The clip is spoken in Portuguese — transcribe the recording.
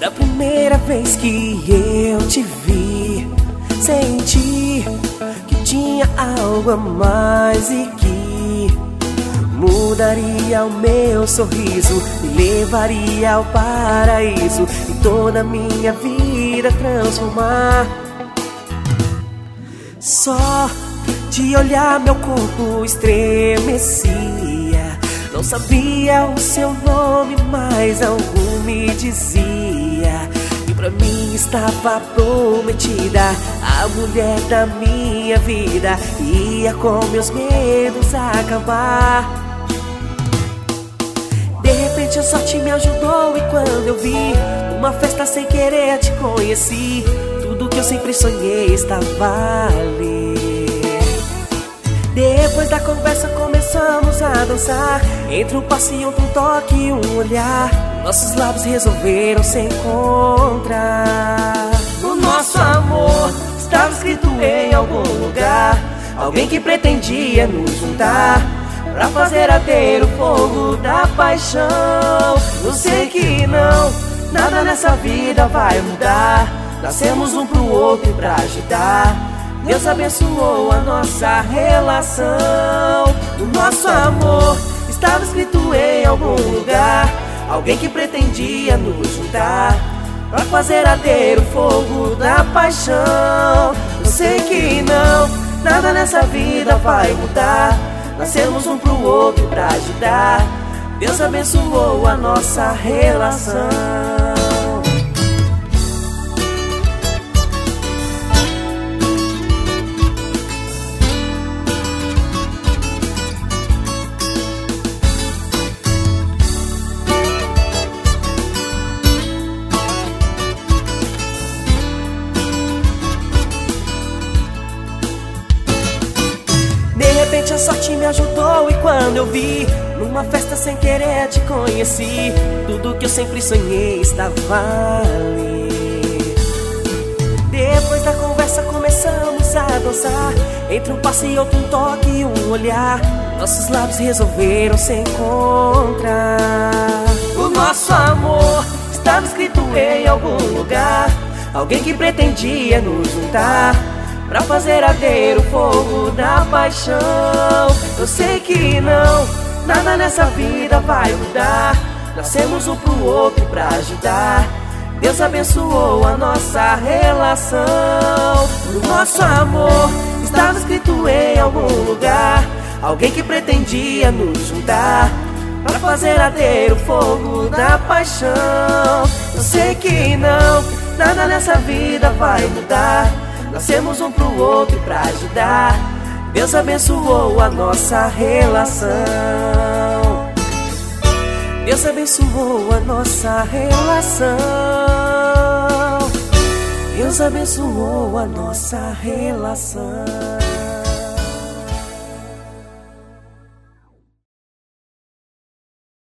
Da primeira vez que eu te vi, senti que tinha algo a mais e que mudaria o meu sorriso, me levaria ao paraíso e toda a minha vida transformar. Só de olhar meu corpo estremecia. Não sabia o seu nome, mas algo me dizia que pra mim estava prometida a mulher da minha vida. Ia com meus medos acabar. De repente a sorte me ajudou e quando eu vi, numa festa sem querer te conheci. Tudo que eu sempre sonhei estava ali. Depois da conversa começamos a dançar. Entre um passo e outro, um toque e um olhar, nossos lábios resolveram se encontrar. O nosso amor estava escrito em algum lugar. Alguém que pretendia nos juntar pra fazer arder o fogo da paixão. Eu sei que não, nada nessa vida vai mudar. Nascemos um pro outro pra ajudar. Deus abençoou a nossa relação. O nosso amor estava escrito em algum lugar. Alguém que pretendia nos juntar pra fazer arder o fogo da paixão. Eu sei que não, nada nessa vida vai mudar. Nascemos um pro outro pra ajudar. Deus abençoou a nossa relação. De repente a sorte me ajudou e quando eu vi, numa festa sem querer te conheci. Tudo que eu sempre sonhei estava ali. Depois da conversa começamos a dançar. Entre um passo e outro, um toque e um olhar, nossos lábios resolveram se encontrar. O nosso amor estava escrito em algum lugar. Alguém que pretendia nos juntar pra fazer arder o fogo da paixão. Eu sei que não, nada nessa vida vai mudar. Nascemos um pro outro pra ajudar. Deus abençoou a nossa relação. O nosso amor estava escrito em algum lugar. Alguém que pretendia nos juntar pra fazer arder o fogo da paixão. Eu sei que não, nada nessa vida vai mudar. Nascemos um pro outro pra ajudar. Deus abençoou a nossa relação. Deus abençoou a nossa relação. Deus abençoou a nossa relação.